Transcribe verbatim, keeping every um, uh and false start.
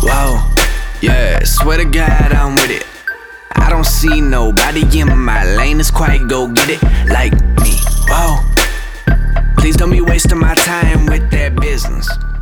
Whoa, yeah, swear to God I'm with it. I don't see nobody in my lane that's quite go get it like me. Whoa, please don't be wasting my time with that business.